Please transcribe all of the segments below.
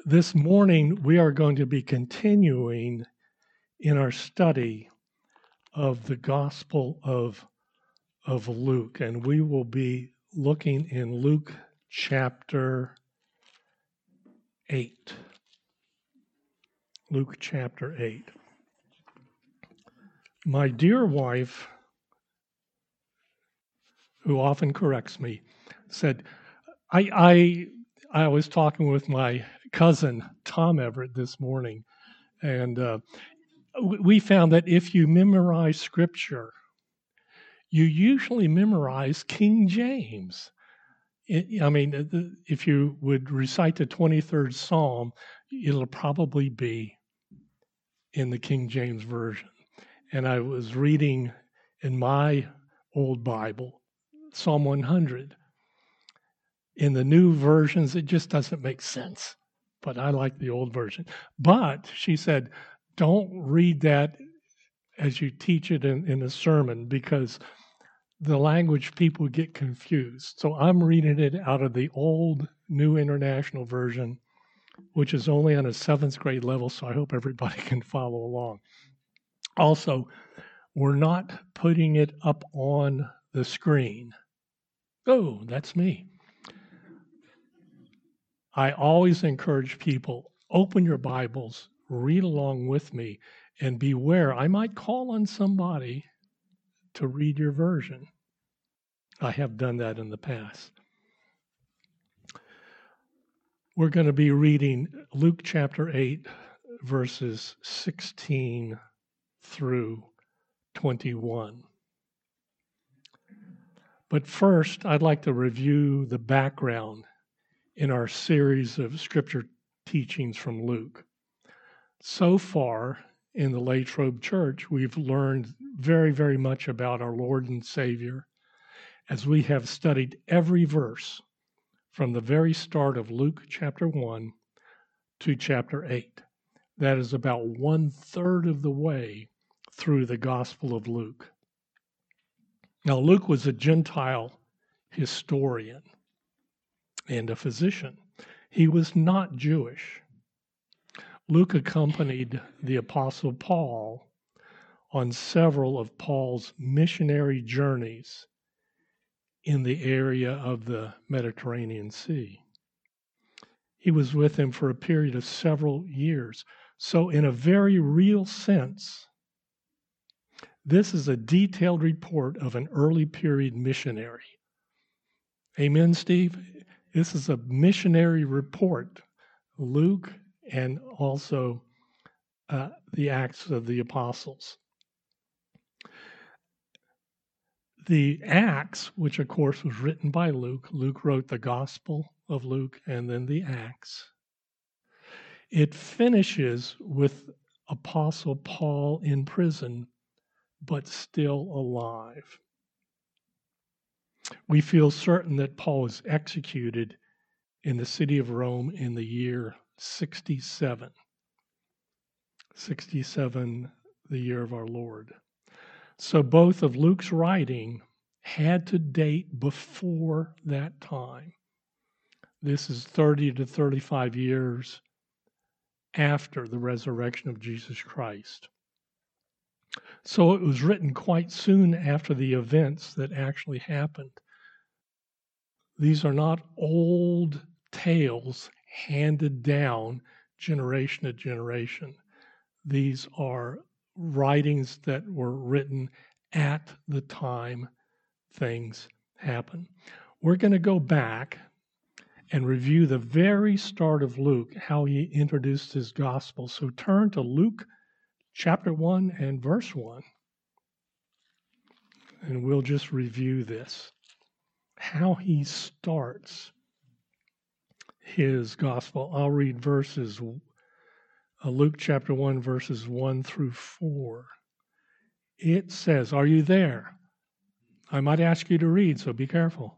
This morning, we are going to be continuing in our study of the Gospel of Luke, and we will be looking in Luke chapter 8. Luke chapter 8. My dear wife, who often corrects me, said, I was talking with my cousin, Tom Everett, this morning, and we found that if you memorize Scripture, you usually memorize King James. If you would recite the 23rd Psalm, it'll probably be in the King James Version. And I was reading in my old Bible, Psalm 100. In the new versions, it just doesn't make sense. But I like the old version. But she said, don't read that as you teach it in a sermon, because the language people get confused. So I'm reading it out of the old New International Version, which is only on a 7th grade level, so I hope everybody can follow along. Also, we're not putting it up on the screen. Oh, that's me. I always encourage people, open your Bibles, read along with me, and beware, I might call on somebody to read your version. I have done that in the past. We're going to be reading Luke chapter 8, verses 16 through 21. But first, I'd like to review the background in our series of scripture teachings from Luke. So far in the Latrobe Church, we've learned very, very much about our Lord and Savior as we have studied every verse from the very start of Luke chapter 1 to chapter 8. That is about 1/3 of the way through the Gospel of Luke. Now, Luke was a Gentile historian and a physician. He was not Jewish. Luke accompanied the Apostle Paul on several of Paul's missionary journeys in the area of the Mediterranean Sea. He was with him for a period of several years. So, in a very real sense, this is a detailed report of an early period missionary. Amen, Steve? This is a missionary report, Luke, and also the Acts of the Apostles. The Acts, which of course was written by Luke, Luke wrote the Gospel of Luke and then the Acts. It finishes with Apostle Paul in prison, but still alive. We feel certain that Paul was executed in the city of Rome in the year 67. 67, the year of our Lord. So both of Luke's writing had to date before that time. This is 30 to 35 years after the resurrection of Jesus Christ. So it was written quite soon after the events that actually happened. These are not old tales handed down generation to generation. These are writings that were written at the time things happen. We're going to go back and review the very start of Luke, how he introduced his gospel. So turn to Luke chapter 1 and verse 1, and we'll just review this, how he starts his gospel. I'll read verses, Luke chapter 1, verses 1 through 4. It says, are you there? I might ask you to read, so be careful.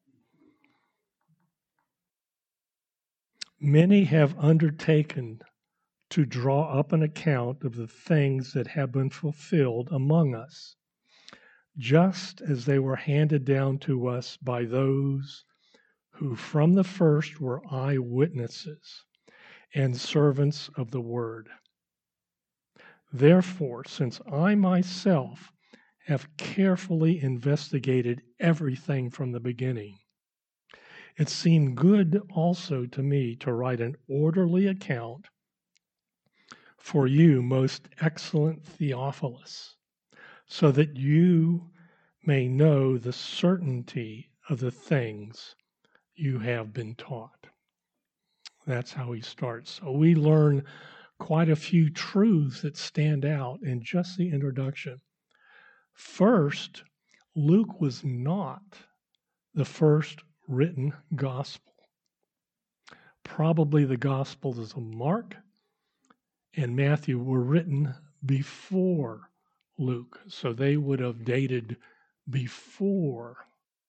Many have undertaken to draw up an account of the things that have been fulfilled among us, just as they were handed down to us by those who from the first were eyewitnesses. and servants of the word. Therefore, since I myself have carefully investigated everything from the beginning, it seemed good also to me to write an orderly account for you, most excellent Theophilus, so that you may know the certainty of the things you have been taught. That's how he starts. So we learn quite a few truths that stand out in just the introduction. First, Luke was not the first written gospel. Probably the Gospels of Mark and Matthew were written before Luke, so they would have dated before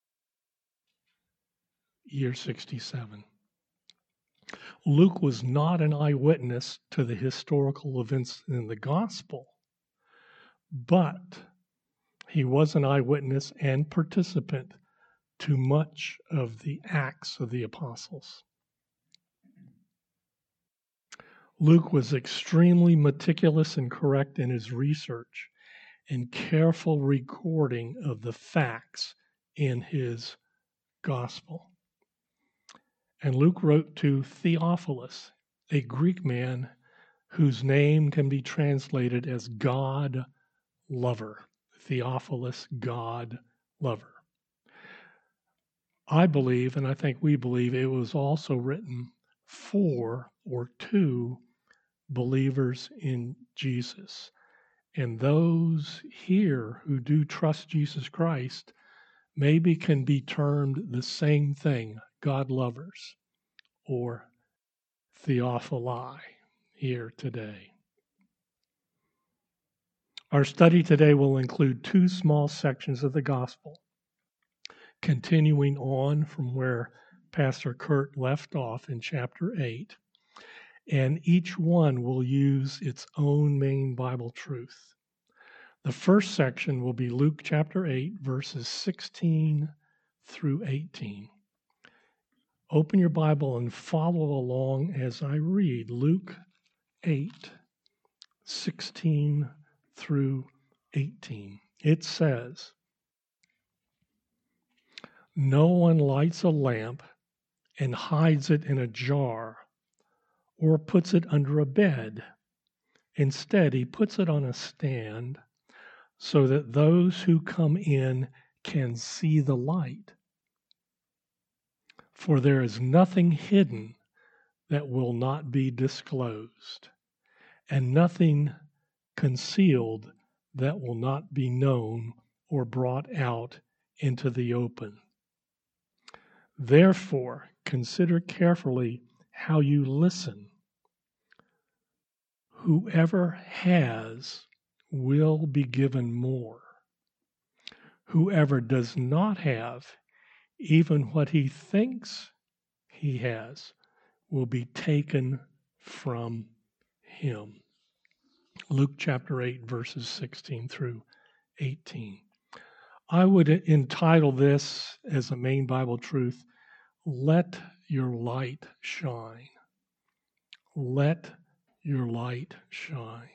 year 67. Luke was not an eyewitness to the historical events in the gospel, but he was an eyewitness and participant to much of the Acts of the Apostles. Luke was extremely meticulous and correct in his research and careful recording of the facts in his gospel. And Luke wrote to Theophilus, a Greek man whose name can be translated as God lover. Theophilus, God lover. I believe, and I think we believe, it was also written for or to believers in Jesus. And those here who do trust Jesus Christ maybe can be termed the same thing, God lovers or Theophili here today. Our study today will include two small sections of the gospel, continuing on from where Pastor Kurt left off in chapter 8, and each one will use its own main Bible truth. The first section will be Luke chapter 8, verses 16 through 18. Open your Bible and follow along as I read Luke 8, 16 through 18. It says, "No one lights a lamp and hides it in a jar or puts it under a bed. Instead, he puts it on a stand so that those who come in can see the light. For there is nothing hidden that will not be disclosed, and nothing concealed that will not be known or brought out into the open. Therefore, consider carefully how you listen. Whoever has will be given more. Whoever does not have, even what he thinks he has, will be taken from him." Luke chapter 8, verses 16 through 18. I would entitle this as a main Bible truth, "Let your light shine." Let your light shine.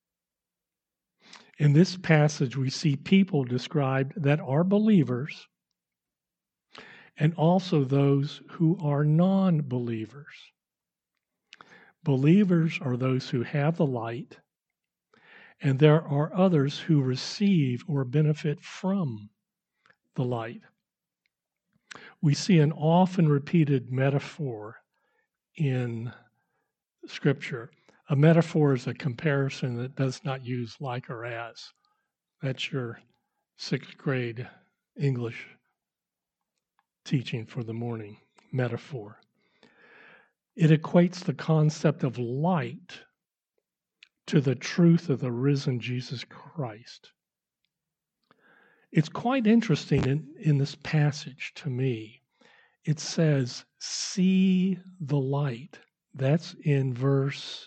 In this passage, we see people described that are believers and also those who are non-believers. Believers are those who have the light, and there are others who receive or benefit from the light. We see an often repeated metaphor in Scripture. A metaphor is a comparison that does not use like or as. That's your 6th grade English teaching for the morning, metaphor. It equates the concept of light to the truth of the risen Jesus Christ. It's quite interesting in this passage to me. It says, "See the light." That's in verse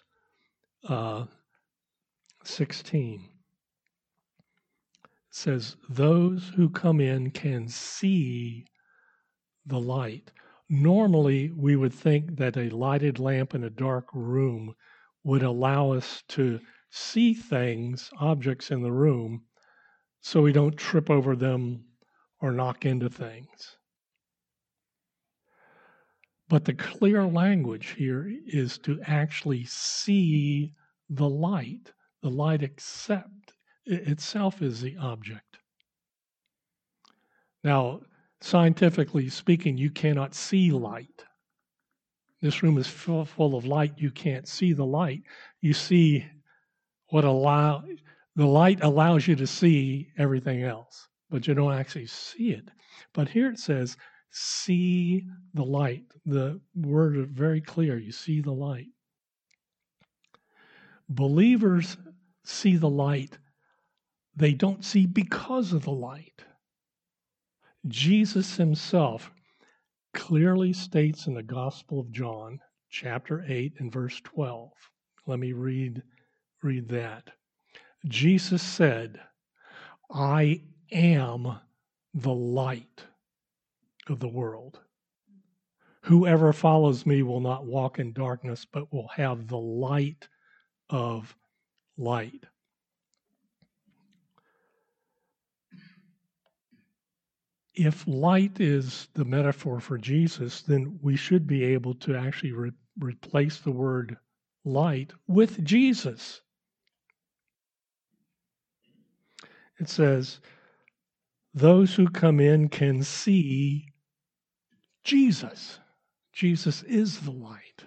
16. It says, "Those who come in can see the light." Normally, we would think that a lighted lamp in a dark room would allow us to see things, objects in the room, so we don't trip over them or knock into things. But the clear language here is to actually see the light. The light itself is the object. Now, scientifically speaking, you cannot see light. This room is full of light. You can't see the light. You see the light allows you to see everything else, but you don't actually see it. But here it says, see the light. The word is very clear. You see the light. Believers see the light. They don't see because of the light. Jesus himself clearly states in the Gospel of John, chapter 8 and verse 12. Let me read that. Jesus said, I am the light of the world. Whoever follows me will not walk in darkness, but will have the light of light. If light is the metaphor for Jesus, then we should be able to actually replace the word light with Jesus. It says, those who come in can see Jesus. Jesus is the light.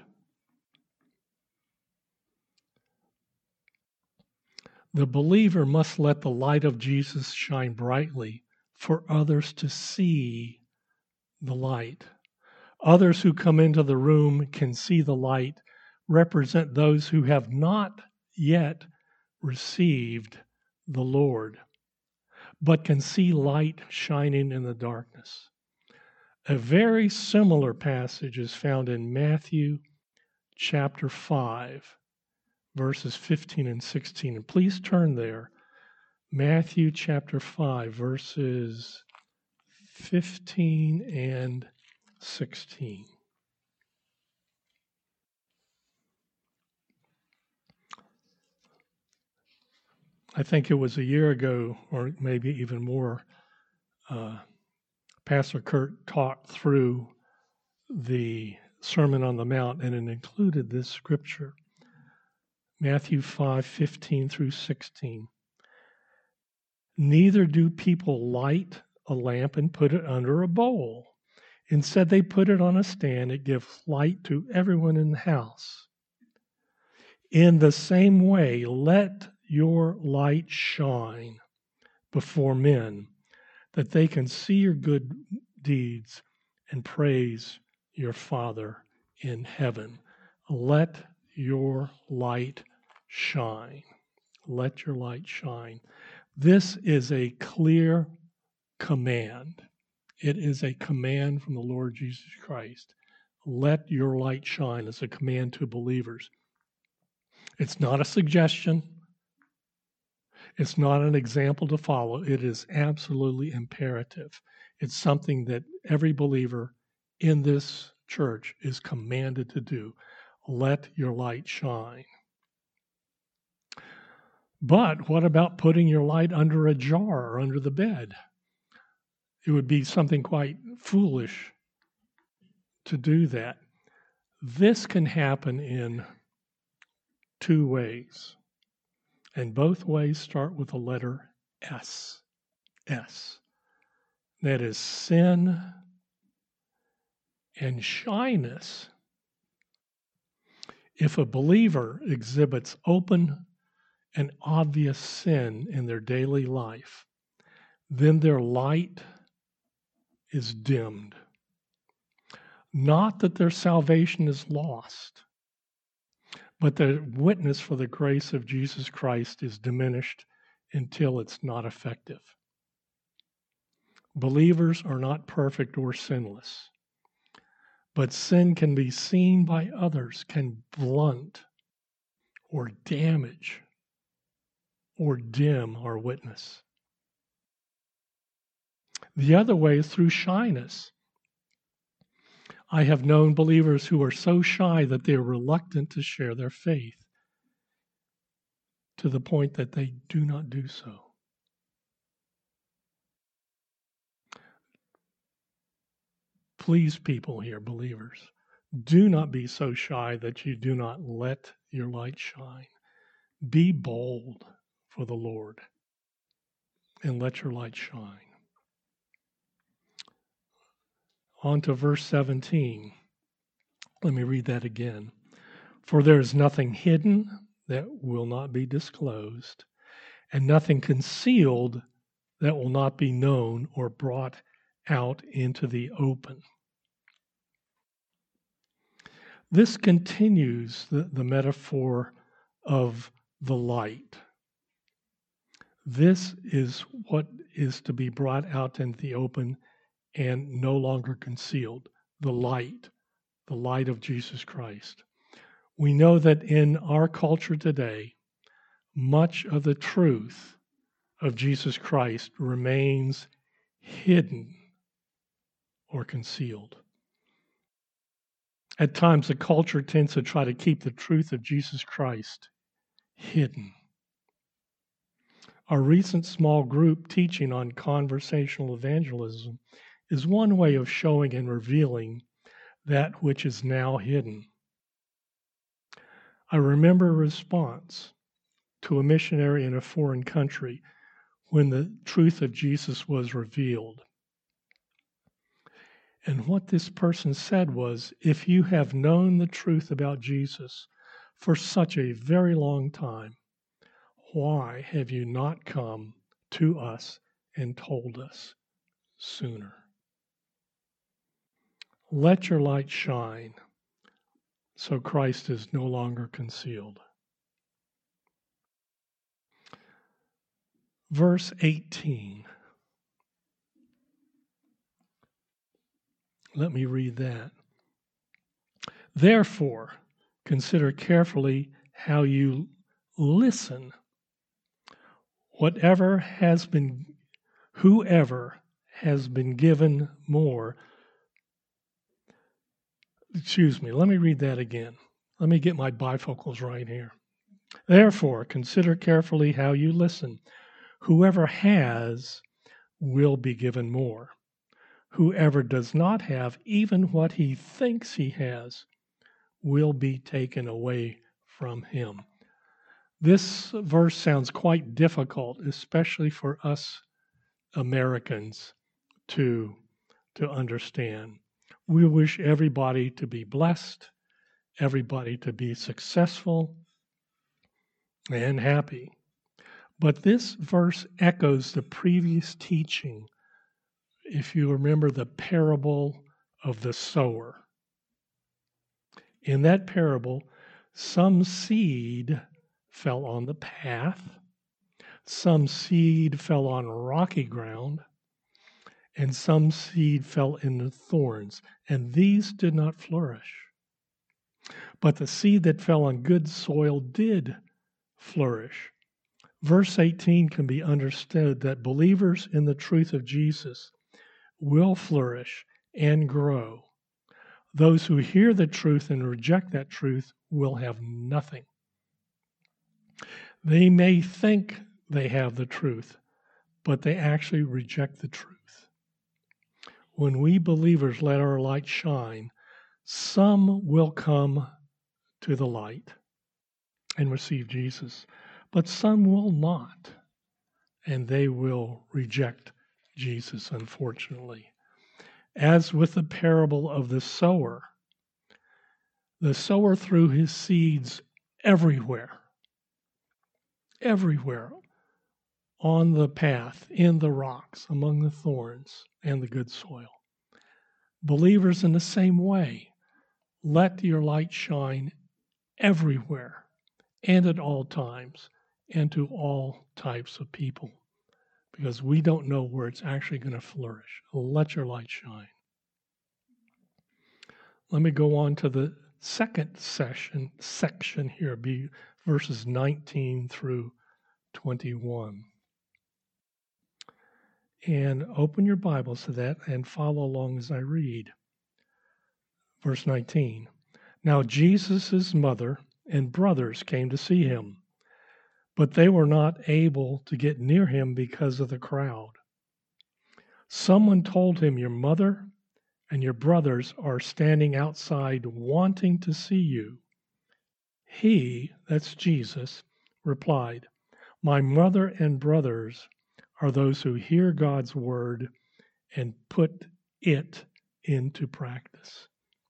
The believer must let the light of Jesus shine brightly for others to see the light. Others who come into the room can see the light, represent those who have not yet received the Lord, but can see light shining in the darkness. A very similar passage is found in Matthew chapter 5, verses 15 and 16. And please turn there. Matthew chapter 5, verses 15 and 16. I think it was a year ago, or maybe even more, Pastor Kurt talked through the Sermon on the Mount, and it included this scripture, Matthew 5:15 through 16. Neither do people light a lamp and put it under a bowl. Instead, they put it on a stand. It gives light to everyone in the house. In the same way, let your light shine before men, that they can see your good deeds and praise your Father in heaven. Let your light shine. Let your light shine. This is a clear command. It is a command from the Lord Jesus Christ. Let your light shine as a command to believers. It's not a suggestion. It's not an example to follow. It is absolutely imperative. It's something that every believer in this church is commanded to do. Let your light shine. But what about putting your light under a jar or under the bed? It would be something quite foolish to do that. This can happen in two ways. And both ways start with the letter S. S. That is sin and shyness. If a believer exhibits open and obvious sin in their daily life, then their light is dimmed. Not that their salvation is lost, but the witness for the grace of Jesus Christ is diminished until it's not effective. Believers are not perfect or sinless, but sin can be seen by others, can blunt or damage or dim our witness. The other way is through shyness. I have known believers who are so shy that they're reluctant to share their faith to the point that they do not do so. Please, people here, believers, do not be so shy that you do not let your light shine. Be bold for the Lord and let your light shine. On to verse 17. Let me read that again. For there is nothing hidden that will not be disclosed, and nothing concealed that will not be known or brought out into the open. This continues the metaphor of the light. This is what is to be brought out into the open and no longer concealed. The light of Jesus Christ. We know that in our culture today, much of the truth of Jesus Christ remains hidden or concealed. At times, the culture tends to try to keep the truth of Jesus Christ hidden. Our recent small group teaching on conversational evangelism is one way of showing and revealing that which is now hidden. I remember a response to a missionary in a foreign country when the truth of Jesus was revealed. And what this person said was, if you have known the truth about Jesus for such a very long time, why have you not come to us and told us sooner? Let your light shine so Christ is no longer concealed. Verse 18. Let me read that. Therefore, consider carefully how you listen. Whoever has been given more. Let me read that again. Let me get my bifocals right here. Therefore, consider carefully how you listen. Whoever has will be given more. Whoever does not have even what he thinks he has will be taken away from him. This verse sounds quite difficult, especially for us Americans to understand. We wish everybody to be blessed, everybody to be successful and happy. But this verse echoes the previous teaching. If you remember the parable of the sower. In that parable, some seed fell on the path, some seed fell on rocky ground, and some seed fell in the thorns, and these did not flourish. But the seed that fell on good soil did flourish. Verse 18 can be understood that believers in the truth of Jesus will flourish and grow. Those who hear the truth and reject that truth will have nothing. They may think they have the truth, but they actually reject the truth. When we believers let our light shine, some will come to the light and receive Jesus, but some will not, and they will reject Jesus, unfortunately. As with the parable of the sower threw his seeds everywhere, on the path, in the rocks, among the thorns, and the good soil. Believers in the same way, let your light shine everywhere and at all times and to all types of people, because we don't know where it's actually going to flourish. Let your light shine. Let me go on to the second section here, be verses 19 through 21. And open your Bibles to that and follow along as I read. Verse 19. Now Jesus' mother and brothers came to see him, but they were not able to get near him because of the crowd. Someone told him, your mother and your brothers are standing outside wanting to see you. He, that's Jesus, replied, my mother and brothers are those who hear God's word and put it into practice.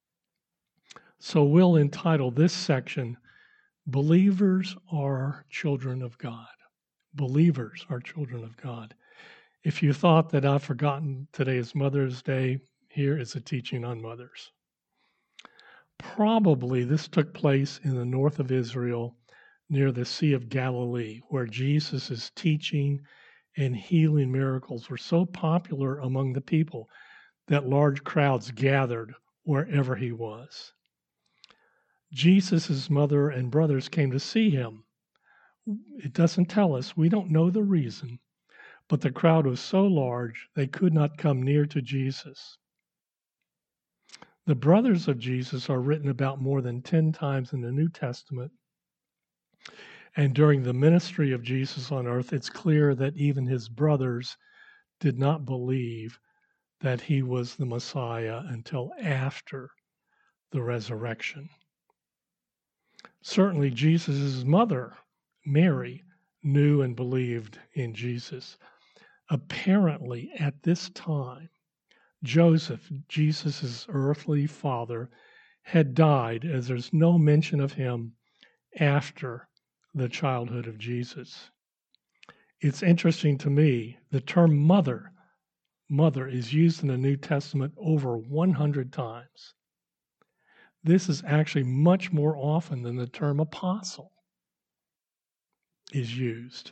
So we'll entitle this section, Believers Are Children of God. Believers are children of God. If you thought that I've forgotten today is Mother's Day, here is a teaching on mothers. Probably this took place in the north of Israel near the Sea of Galilee, where Jesus' teaching and healing miracles were so popular among the people that large crowds gathered wherever he was. Jesus' mother and brothers came to see him. It doesn't tell us, we don't know the reason, but the crowd was so large they could not come near to Jesus. The brothers of Jesus are written about more than 10 times in the New Testament. And during the ministry of Jesus on earth, it's clear that even his brothers did not believe that he was the Messiah until after the resurrection. Certainly, Jesus' mother, Mary, knew and believed in Jesus. Apparently, at this time, Joseph, Jesus' earthly father, had died, as there's no mention of him after the childhood of Jesus. It's interesting to me, the term mother is used in the New Testament over 100 times. This is actually much more often than the term apostle is used.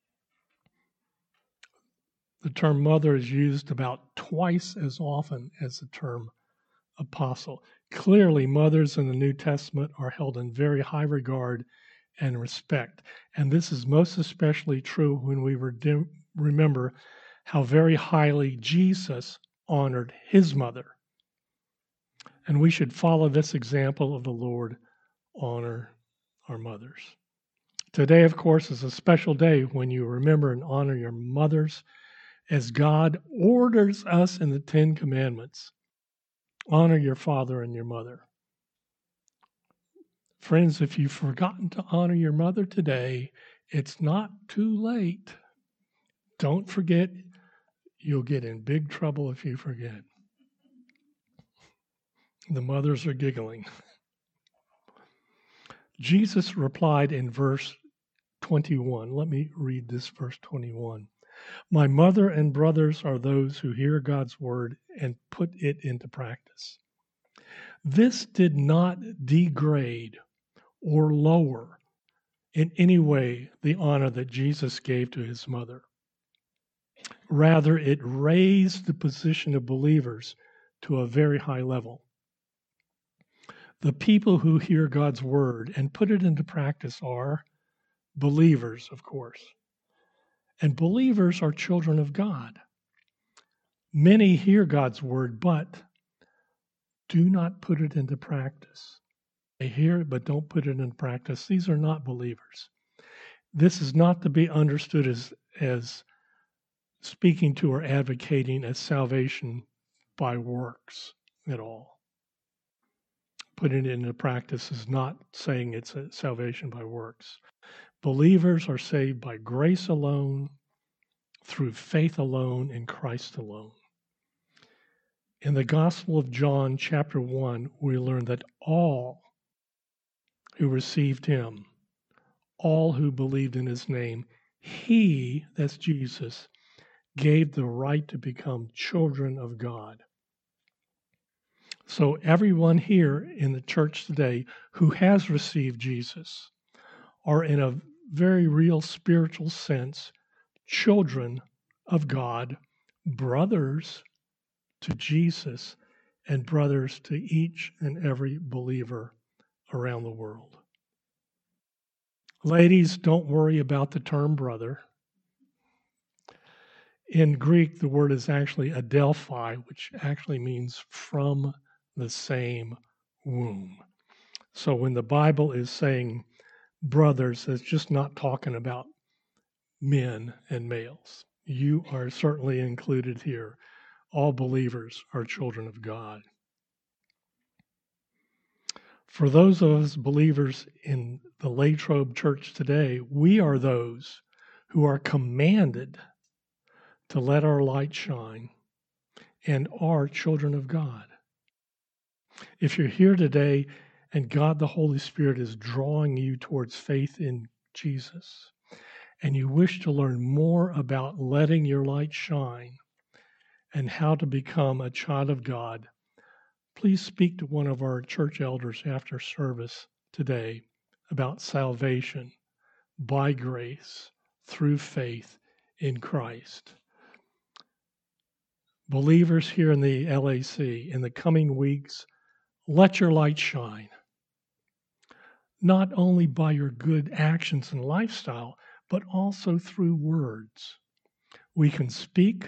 The term mother is used about twice as often as the term apostle. Clearly, mothers in the New Testament are held in very high regard and respect. And this is most especially true when we remember how very highly Jesus honored his mother. And we should follow this example of the Lord, honor our mothers. Today, of course, is a special day when you remember and honor your mothers as God orders us in the 10 Commandments. Honor your father and your mother. Friends, if you've forgotten to honor your mother today, it's not too late. Don't forget, you'll get in big trouble if you forget. The mothers are giggling. Jesus replied in verse 21. Let me read this verse 21. My mother and brothers are those who hear God's word and put it into practice. This did not degrade or lower in any way the honor that Jesus gave to his mother. Rather, it raised the position of believers to a very high level. The people who hear God's word and put it into practice are believers, of course. And believers are children of God. Many hear God's word, but do not put it into practice. They hear it, but don't put it into practice. These are not believers. This is not to be understood as speaking to or advocating as salvation by works at all. Putting it into practice is not saying it's a salvation by works. Believers are saved by grace alone, through faith alone, in Christ alone. In the Gospel of John, chapter 1, we learn that all who received him, all who believed in his name, he, that's Jesus, gave the right to become children of God. So everyone here in the church today who has received Jesus are in a very real spiritual sense children of God, brothers to Jesus, and brothers to each and every believer around the world. Ladies, don't worry about the term brother. In Greek, the word is actually adelphoi, which actually means from the same womb. So when the Bible is saying brothers, it's just not talking about men and males. You are certainly included here. All believers are children of God. For those of us believers in the Latrobe Church today, we are those who are commanded to let our light shine and are children of God. If you're here today and God the Holy Spirit is drawing you towards faith in Jesus, and you wish to learn more about letting your light shine and how to become a child of God, please speak to one of our church elders after service today about salvation by grace through faith in Christ. Believers here in the LAC, in the coming weeks, let your light shine, not only by your good actions and lifestyle, but also through words. We can speak,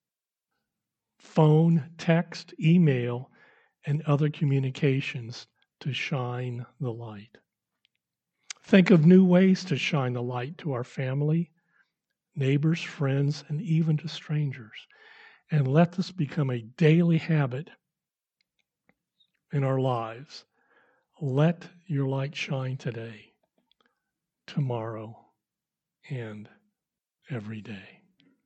phone, text, email, and other communications to shine the light. Think of new ways to shine the light to our family, neighbors, friends, and even to strangers. And let this become a daily habit in our lives. Let your light shine today, tomorrow, and every day.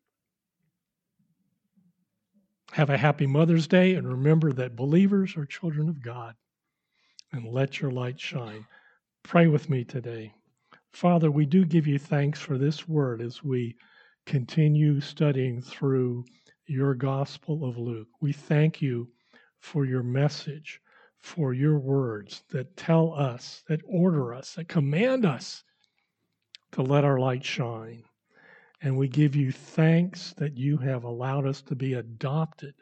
Have a happy Mother's Day, and remember that believers are children of God. And let your light shine. Pray with me today. Father, we do give you thanks for this word as we continue studying through your Gospel of Luke. We thank you for your message, for your words that tell us, that order us, that command us to let our light shine. And we give you thanks that you have allowed us to be adopted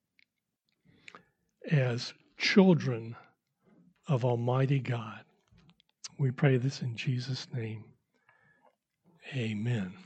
as children of Almighty God. We pray this in Jesus' name. Amen.